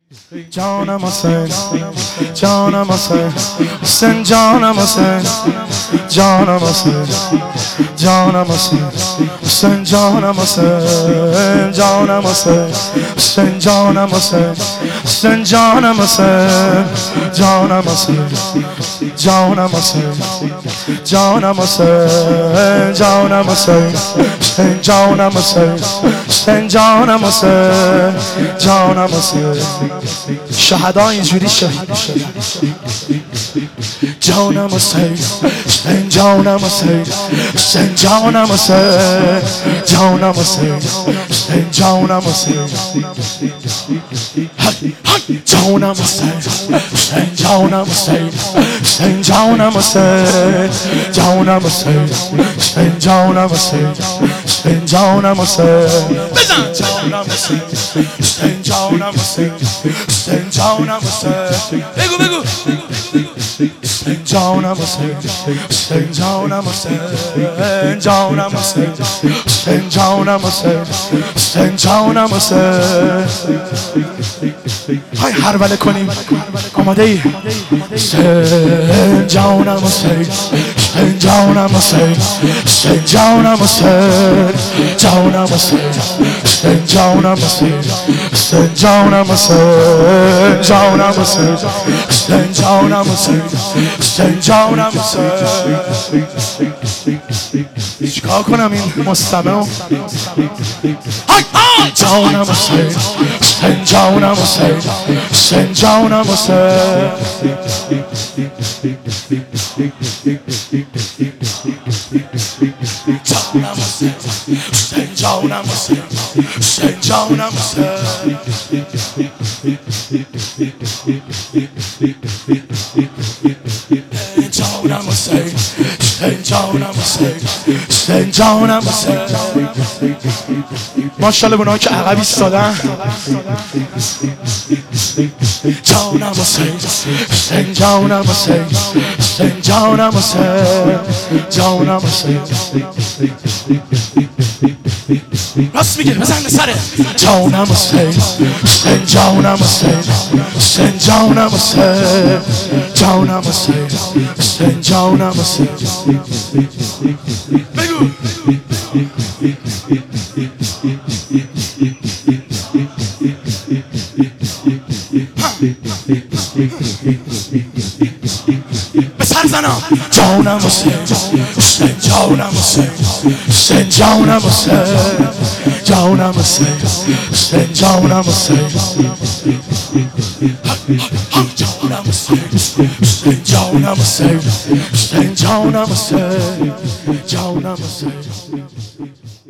جانم حسین جانم حسین حسین جانم حسین جانم حسین جانم حسین حسین جانم حسین جانم حسین حسین جانم حسین حسین جانم حسین جانم حسین جانم حسین جانم حسین جانم حسین حسین جانم حسین حسین جانم حسین جانم حسین شهدا اینجوری شهید میشه جانم حسین حسین جانم حسین حسین جانم حسین جانم حسین حسین جانم حسین جانم حسین حسین جانم حسین حسین جانم حسین جانم حسین حسین جانم حسین حسین جانم حسین بزن جانم حسین حسین جانم حسین حسین جانم حسین بگو بگو حسین جانم حسین حسین جانم حسین جانم حسین حسین جانم حسین حسین جانم حسین های هربله کنیم آماده ای حسین جانم حسین حسین جانم حسین حسین جانم حسین جانم حسین حسین جانم حسین حسین جانم حسین جانم حسین حسین جانم حسین حسین جانم حسین چیکار کنم این مستمع جانم حسین حسین جانم حسین حسین جانم حسین جانم حسین حسین جانم حسین حسین جانم حسین جانم حسین حسین جانم حسین حسین جانم حسین ماشاءالله اونها که عقب ایستادن جانم حسین حسین جانم حسین حسین جانم حسین جانم حسین راست میگه بزن به سره جانم حسین حسین جانم حسین حسین جانم حسین جانم حسین حسین جانم حسین بگو به سر زنم جانم حسین حسین جانم حسین حسین جانم حسین جانم حسین حسین جانم حسین جانم حسین حسین جانم حسین حسین جانم حسین جانم حسین